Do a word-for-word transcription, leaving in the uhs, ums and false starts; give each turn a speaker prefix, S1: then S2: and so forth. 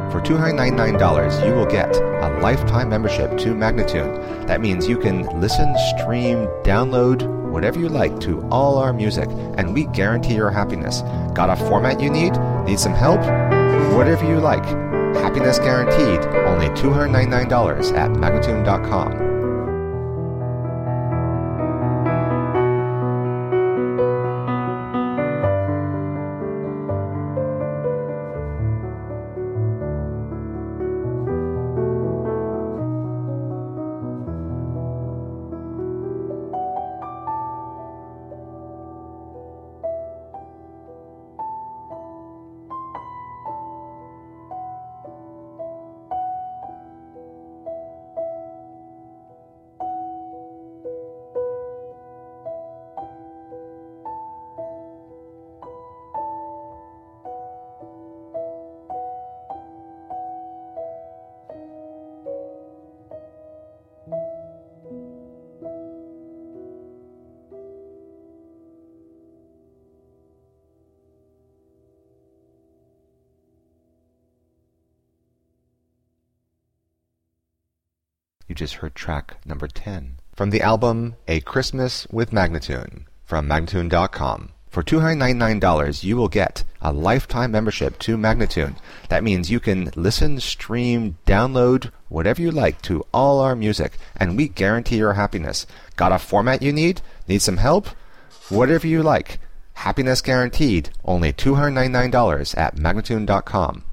S1: For two hundred ninety-nine dollars, you will get a lifetime membership to Magnatune. That means you can listen, stream, download, whatever you like to all our music, and we guarantee your happiness. Got a format you need? Need some help? Whatever you like. Happiness guaranteed. Only two hundred ninety-nine dollars at Magnatune dot com. You just heard track number ten from the album A Christmas with Magnatune from Magnatune dot com. For two hundred ninety-nine dollars, you will get a lifetime membership to Magnatune. That means you can listen, stream, download, whatever you like to all our music, and we guarantee your happiness. Got a format you need? Need some help? Whatever you like. Happiness guaranteed. Only two hundred ninety-nine dollars at Magnatune dot com.